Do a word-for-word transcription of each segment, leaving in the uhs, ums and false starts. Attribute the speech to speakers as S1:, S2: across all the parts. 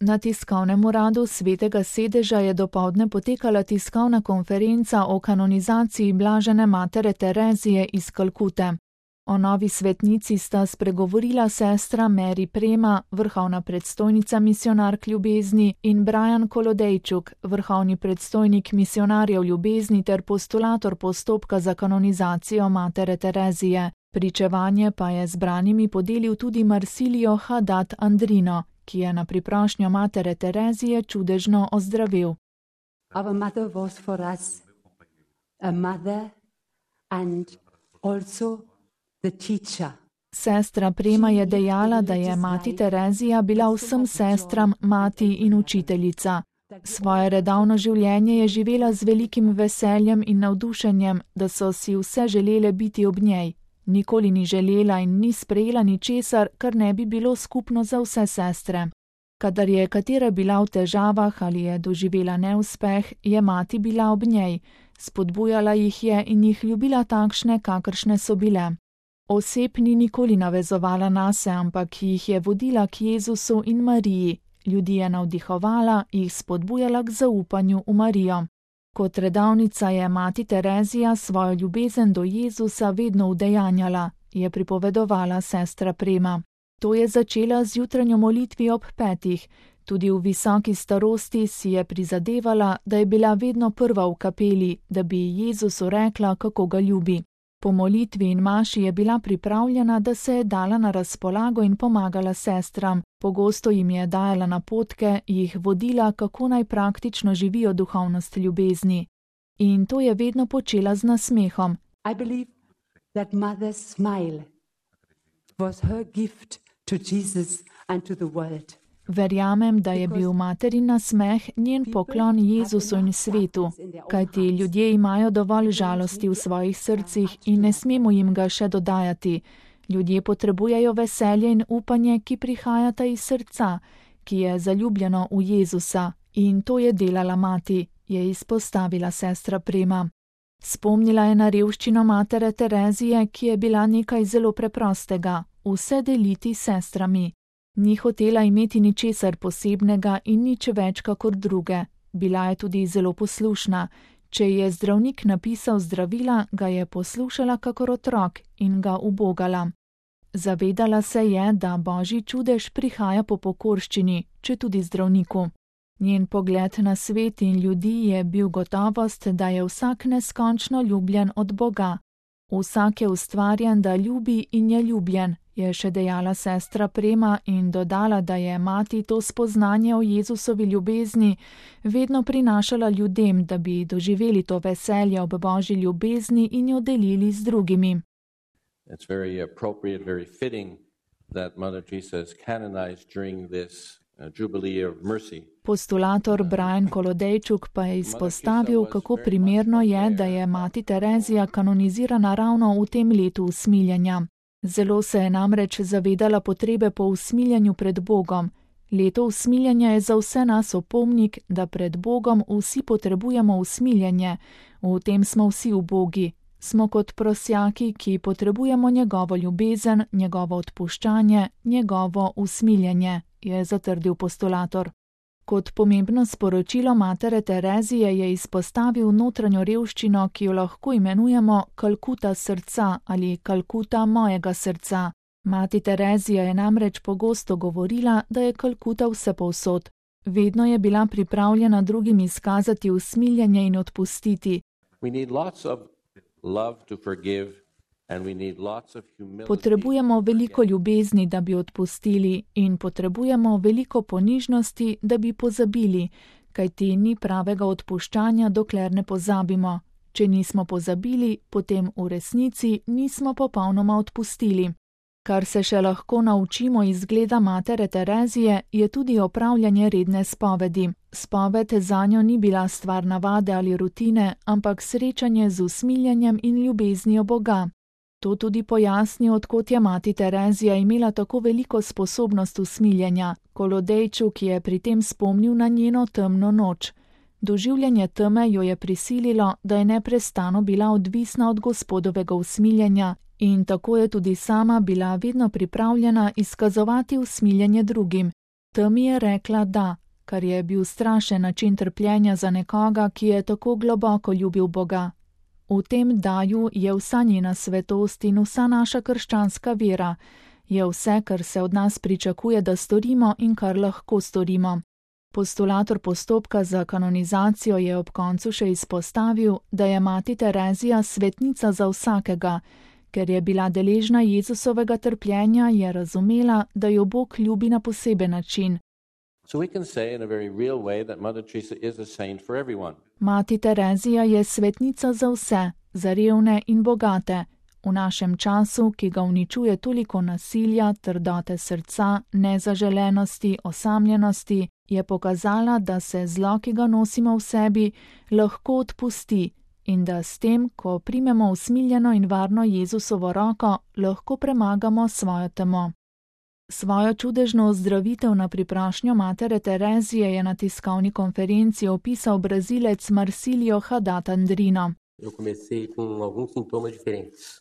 S1: Na tiskovnem uradu Svetega sedeža je dopoldne potekala tiskovna konferenca o kanonizaciji blažene matere Terezije iz Kalkute. O novi svetnici sta spregovorila sestra Mary Prema, vrhovna predstojnica Misijonark ljubezni, in Brian Kolodejčuk, vrhovni predstojnik Misijonarjev ljubezni ter postulator postopka za kanonizacijo matere Terezije. Pričevanje pa je zbranimi podelil tudi Marsilio Haddad Andrino, ki je na priprošnjo matere Terezije čudežno ozdravil.
S2: Our mother was for us a mother and also the teacher.
S1: Sestra Prema je dejala, da je mati Terezija bila vsem sestram mati in učiteljica. Svoje redovno življenje je živela z velikim veseljem in navdušenjem, da so si vse želele biti ob njej. Nikoli ni želela in ni sprejela ničesar, kar ne bi bilo skupno za vse sestre. Kadar je katera bila v težavah ali je doživela neuspeh, je mati bila ob njej, spodbujala jih je in jih ljubila takšne, kakršne so bile. Oseb ni nikoli navezovala nase, ampak jih je vodila k Jezusu in Mariji, ljudi je navdihovala, jih spodbujala k zaupanju v Marijo. Kot redavnica je mati Terezija svojo ljubezen do Jezusa vedno udejanjala, je pripovedovala sestra Prema. To je začela z jutranjo molitvijo ob petih. Tudi v visoki starosti si je prizadevala, da je bila vedno prva v kapeli, da bi Jezusu rekla, kako ga ljubi. Po molitvi in maši je bila pripravljena, da se je dala na razpolago in pomagala sestram. Pogosto jim je dajala napotke, jih vodila, kako naj praktično živijo duhovnost ljubezni. In to je vedno počela z nasmehom.
S2: I believe that mother's smile was her gift to Jesus and to the world.
S1: Verjamem, da je bil materin nasmeh njen poklon Jezusu in svetu, kajti ljudje imajo dovolj žalosti v svojih srcih in ne smemo jim ga še dodajati. Ljudje potrebujejo veselje in upanje, ki prihajata iz srca, ki je zaljubljeno v Jezusa, in to je delala mati, je izpostavila sestra Prema. Spomnila je na revščino matere Terezije, ki je bila nekaj zelo preprostega, vse deliti s sestrami. Ni hotela imeti ničesar posebnega in nič več kakor druge. Bila je tudi zelo poslušna. Če je zdravnik napisal zdravila, ga je poslušala kakor otrok in ga ubogala. Zavedala se je, da božji čudež prihaja po pokorščini, če tudi zdravniku. Njen pogled na svet in ljudi je bil gotovost, da je vsak neskončno ljubljen od Boga. Vsak je ustvarjen, da ljubi in je ljubljen, je še dejala sestra Prema in dodala, da je mati to spoznanje o Jezusovi ljubezni vedno prinašala ljudem, da bi doživeli to veselje ob božji ljubezni in jo delili z drugimi.
S3: It's very appropriate, very fitting that Mother Teresa is canonized during this uh, Jubilee of Mercy.
S1: Postulator Brian Kolodejčuk pa je izpostavil, kako primerno je, da je mati Terezija kanonizirana ravno v tem letu usmiljenja. Zelo se je namreč zavedala potrebe po usmiljenju pred Bogom. Leto usmiljenja je za vse nas opomnik, da pred Bogom vsi potrebujemo usmiljenje. V tem smo vsi ubogi. Smo kot prosjaki, ki potrebujemo njegovo ljubezen, njegovo odpuščanje, njegovo usmiljenje, je zatrdil postulator. Kot pomembno sporočilo matere Terezije je izpostavil notranjo revščino, ki jo lahko imenujemo Kalkuta srca ali Kalkuta mojega srca. Mati Terezija je namreč pogosto govorila, da je Kalkuta vsepovsod. Vedno je bila pripravljena drugim izkazati usmiljenje in odpustiti.
S3: We need lots of love to forgive.
S1: Potrebujemo veliko ljubezni, da bi odpustili, in potrebujemo veliko ponižnosti, da bi pozabili, kajti ni pravega odpuščanja, dokler ne pozabimo. Če nismo pozabili, potem v resnici nismo popolnoma odpustili. Kar se še lahko naučimo iz zgleda matere Terezije, je tudi opravljanje redne spovedi. Spoved zanjo ni bila stvar navade ali rutine, ampak srečanje z usmiljenjem in ljubeznijo Boga. To tudi pojasni, odkot je mati Terezija imela tako veliko sposobnost usmiljenja. Kolodejčuk je pri tem spomnil na njeno temno noč. Doživljanje teme jo je prisililo, da je neprestano bila odvisna od Gospodovega usmiljenja in tako je tudi sama bila vedno pripravljena izkazovati usmiljenje drugim. Temi je rekla da, kar je bil strašen način trpljenja za nekoga, ki je tako globoko ljubil Boga. V tem daju je vsa njena svetost in vsa naša krščanska vera, je vse, kar se od nas pričakuje, da storimo in kar lahko storimo. Postulator postopka za kanonizacijo je ob koncu še izpostavil, da je mati Terezija svetnica za vsakega. Ker je bila deležna Jezusovega trpljenja, je razumela, da jo Bog ljubi na poseben način.
S3: So we can say in a very real way that Mother Teresa is a saint for everyone.
S1: Mati Terezija je svetnica za vse, za revne in bogate. V našem času, ki ga uničuje toliko nasilja, trdote srca, nezaželenosti, osamljenosti, je pokazala, da se zlo, ki ga nosimo v sebi, lahko odpusti in da s tem, ko primemo usmiljeno in varno Jezusovo roko, lahko premagamo svojo temo. Svojo čudežno ozdravitev na priprošnjo matere Terezije je na tiskovni konferenci opisal Brazilec Marcílio Haddad Andrino.
S4: Eu comecei com alguns sintomas diferentes.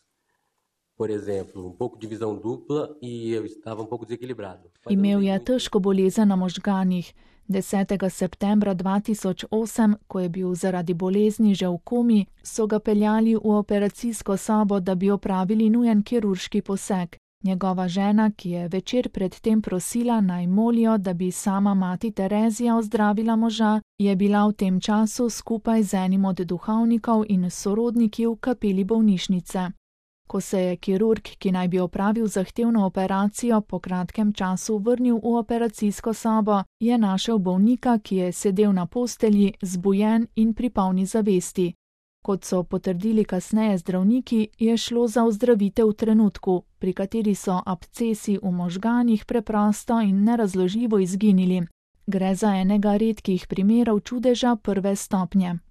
S4: Por exemplo, um pouco de visão dupla e eu estava um pouco desequilibrado.
S1: Imel je težko bolezen na možganih. desetega septembra dva tisoč osem, ko je bil zaradi bolezni že v komi, so ga peljali v operacijsko sobo, da bi opravili nujen kirurški poseg. Njegova žena, ki je večer pred tem prosila, naj molijo, da bi sama mati Terezija ozdravila moža, je bila v tem času skupaj z enim od duhovnikov in sorodniki v kapeli bolnišnice. Ko se je kirurg, ki naj bi opravil zahtevno operacijo, po kratkem času vrnil v operacijsko sobo, je našel bolnika, ki je sedel na postelji, zbujen in pri polni zavesti. Kot so potrdili kasneje zdravniki, je šlo za ozdravitev v trenutku, pri kateri so abscesi v možganih preprosto in nerazložljivo izginili. Gre za enega redkih primerov čudeža prve stopnje.